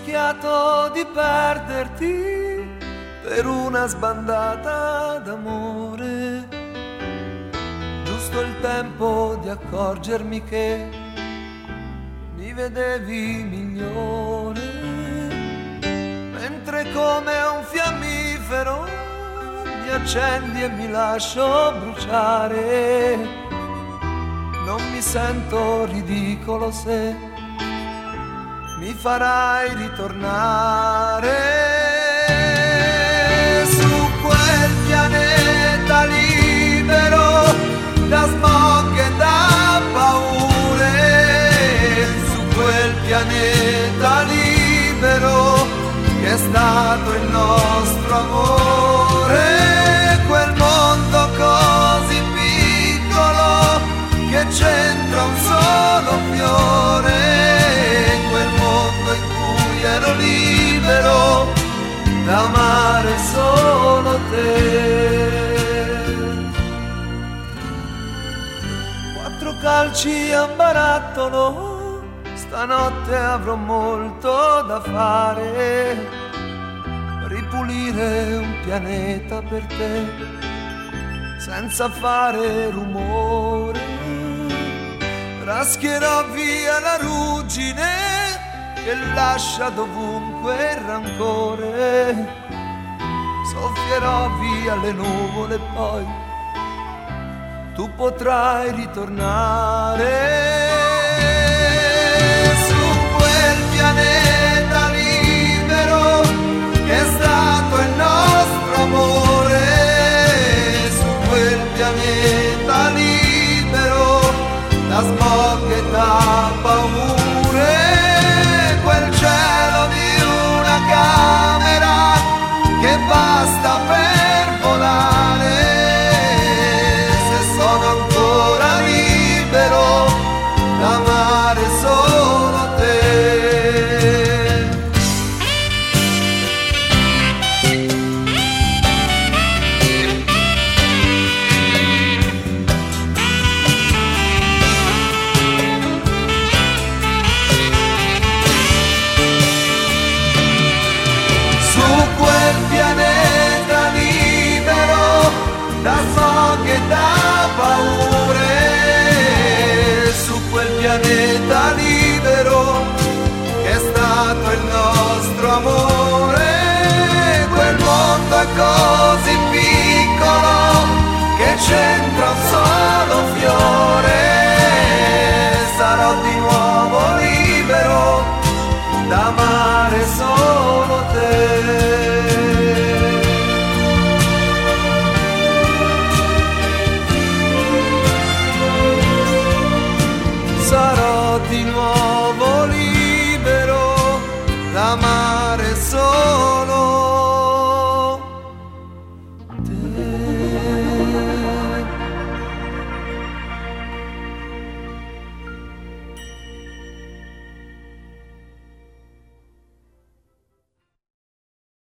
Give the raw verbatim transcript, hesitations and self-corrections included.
rischiato di perderti per una sbandata d'amore. Giusto il tempo di accorgermi che mi vedevi migliore, mentre come un fiammifero mi accendi e mi lascio bruciare. Non mi sento ridicolo se mi farai ritornare su quel pianeta libero da smog e da paure, su quel pianeta libero che è stato il nostro amore, quel mondo così piccolo che c'entra un solo fiore, quel mondo in cui ero libero d'amare solo te. Quattro calci a barattolo, stanotte avrò molto da fare, ripulire un pianeta per te senza fare rumore. Raschierò via la ruggine che lascia dovunque il rancore, soffierò via le nuvole e poi tu potrai ritornare su quel pianeta libero che è stato il nostro amore, su quel pianeta libero da smog e da paure, quel cielo di una camera che basta per volare, se sono ancora libero d'amare solo te. Da smog e da paure, su quel pianeta lì